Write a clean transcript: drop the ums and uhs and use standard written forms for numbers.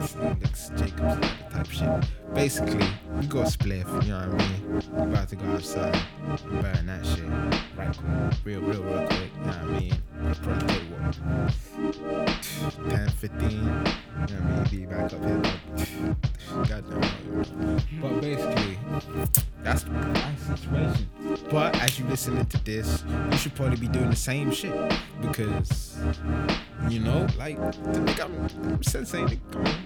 Alex Jacobs type shit. Basically, you got a spliff, you know what I mean? You about to go outside, burn that shit. Right quick. Real quick, you know what I mean? It'll probably take what? 10, 15, you know what I mean? Be back up here like, goddamn. But basically, that's the situation. But as you listening to this, you should probably be doing the same shit. Because, you know, like, the nigga I'm sensei, come on.